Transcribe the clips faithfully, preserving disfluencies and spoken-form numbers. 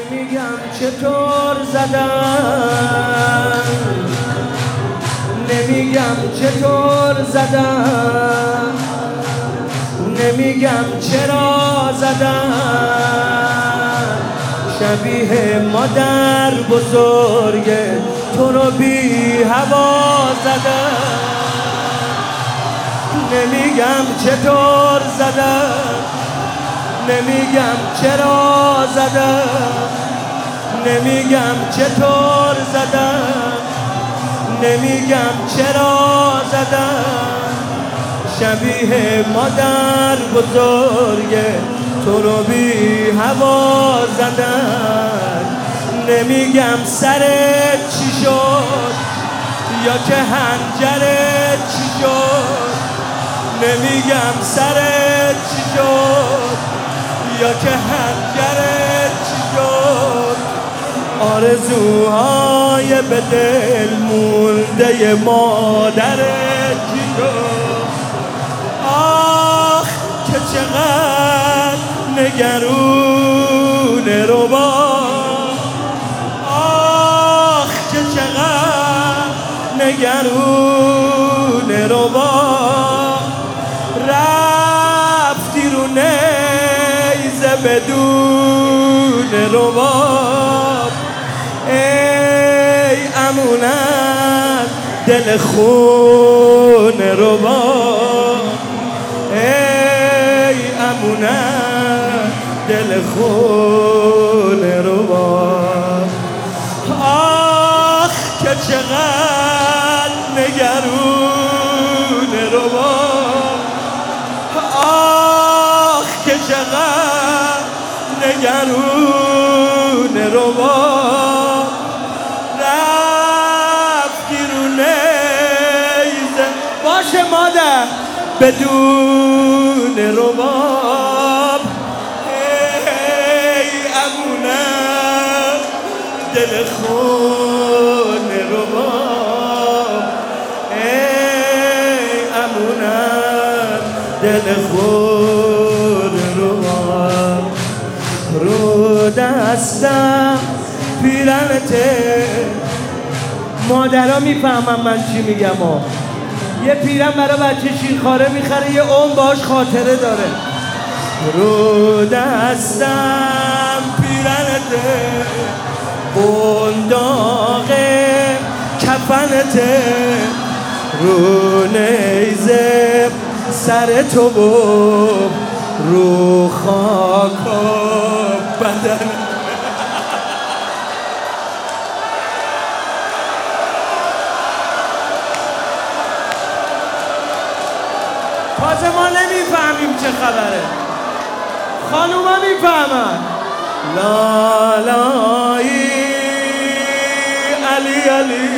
نمیگم چطور زدن، نمیگم چطور زدن، نمیگم چرا زدن. شبیه مادر بزرگ تو رو بی هوا زدن. نمیگم چطور زدن، نمیگم چرا زدن، نمیگم چطور زدن، نمیگم چرا زدن. شبیه مادر بزرگ تو رو بی هوا زدن. نمیگم سرت چی شد یا که حنجرت چی شد، نمیگم سرت چی شد یا که حنجرت چی شد. آرزوهای به دل مونده مادرت چی شد. آخ که چقدر نگرون ربا، آخ که چقدر نگرون ربا. رفتی رو نیزه بدون رباب. ای امونت دل خون رباب، ای امونت دل خون رباب. آخ که چقدر نگرون رباب، آخ که چقدر نگرون رباب. رفتی رو نیزه باشه مادر بدون رباب. ای امونت دل خون رباب، ای امونت دل خون رباب. رو دستم پیرنته. مادرها میفهمم من چی میگم ها. یه پیرن برای بچه شیرخواره میخره یه عمر باش خاطره داره. رو دستم پیرنته، بنداغ کفنته، رو نیزه سر تو و رو خاک و بدن. تازه ما نمیفهمیم چه خبره، خانوما میفهمن. لالایی علی علی.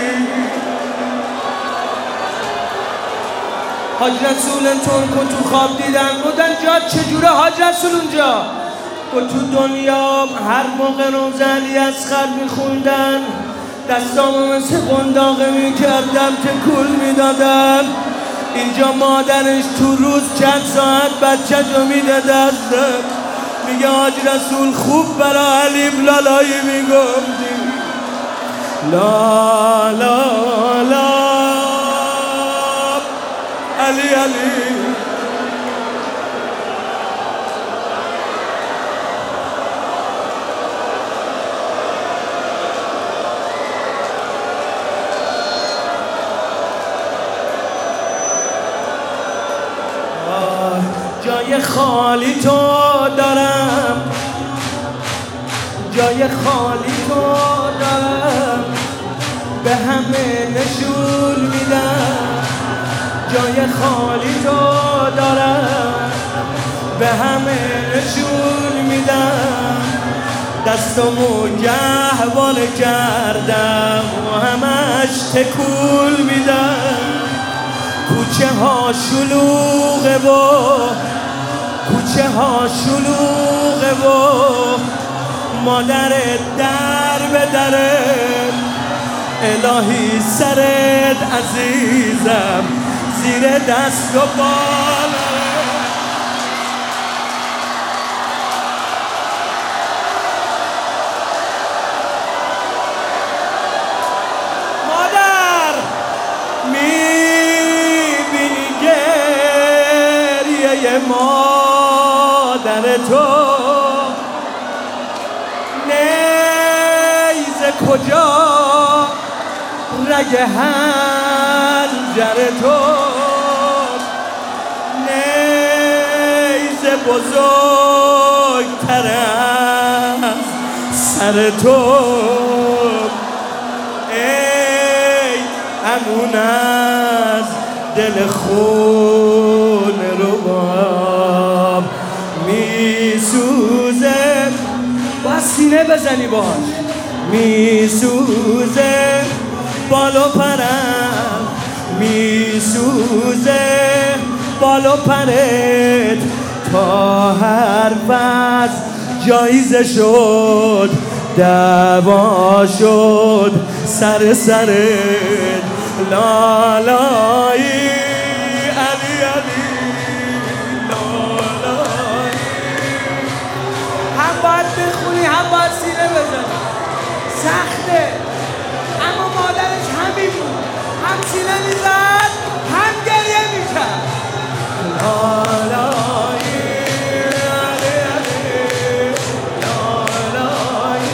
حاج رسول ترکو تو خواب دیدن بودن جا چجوره حاج رسول اونجا. و تو دنیا هر موقع روزنی اصغر میخوندن دستامو مثل قنداقه میکردم تکون میدادم. اینجا مادرش تو روز چند ساعت بچه جو میده دستم. میگه حاج رسول خوب برا علیم لالایی میگفتی. لا لا لا علی علی. جای خالی تو دارم، جای خالی تو دارم، به همه نشون میدم. جای خالی تو دارم، به همه نشون میدم. دستمو گهواره کردم و همش تکون میدم. کوچه ها شلوغه و کوچه ها شلوغه و مادر در به دره. الهی سرت عزیزم زیر دست و بالا. مادر تو نیزه کجا رگ حنجر تو نیزه بزرگتر از سر تو ای امون از دل خون رباب میسوزه با سینه بزنی باهاش میسوزه بال و پرم میسوزه بال و پرت تا حرف از جایزه شد دعوا شد سر سرت لالایی علی علی لالایی هم باید بخونی هم باید سینه بزنی سخته اما مادرش همین بود هم سینه میزد هم گریه میکرد لالایی علی علی لالایی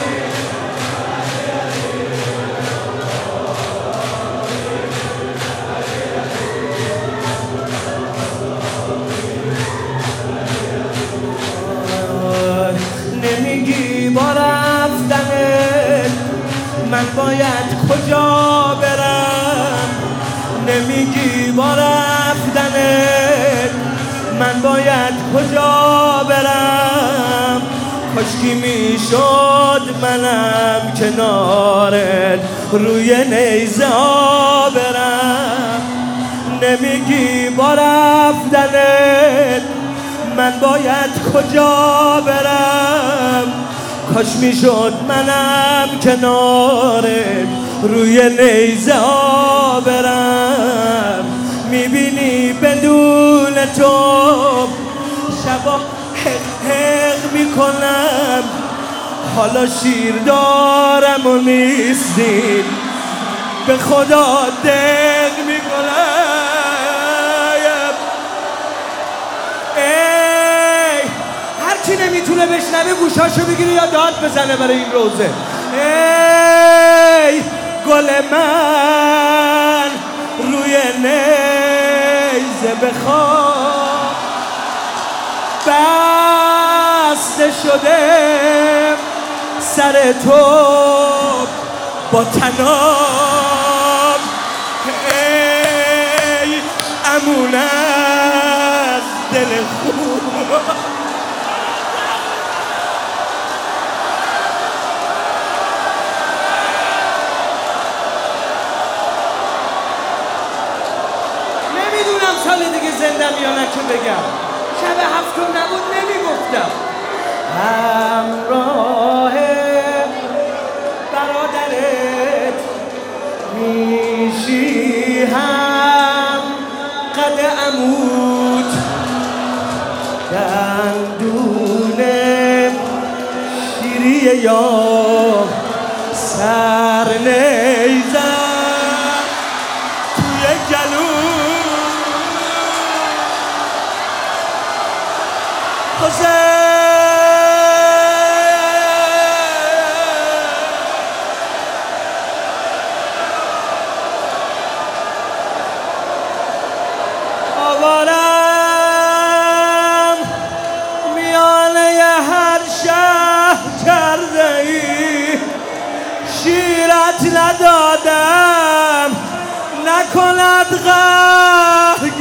نمیگی با رفتنت من باید کجا برم نمیگی با رفتنت من باید کجا برم کاشکی میشد منم کنارت روی نیزه ها برم نمیگی با رفتنت من باید کجا برم کاش میشد منم کنارت روی نیزه ها برم میبینی بدون تو شبا حق حق میکنم حالا شیر دارم و نیستیم به خدا دق میکنم هرچی نمیتونه بشنوه گوشاشو بگیره یا داد بزنه برای این روزه ای گل من روی نیزه بخواب بسته شده سر تو با تناب ای امون از دل خوب نمیدونم سال دیگه زندم یا نه که بگم شب هفتم نبود نمیگفتم همراه برادرت میشی هم قد عمود دندون شیری یا سر نیزم توی گلو آوارم میانه هر شهر کرده ای شیرت ندادم نکند غر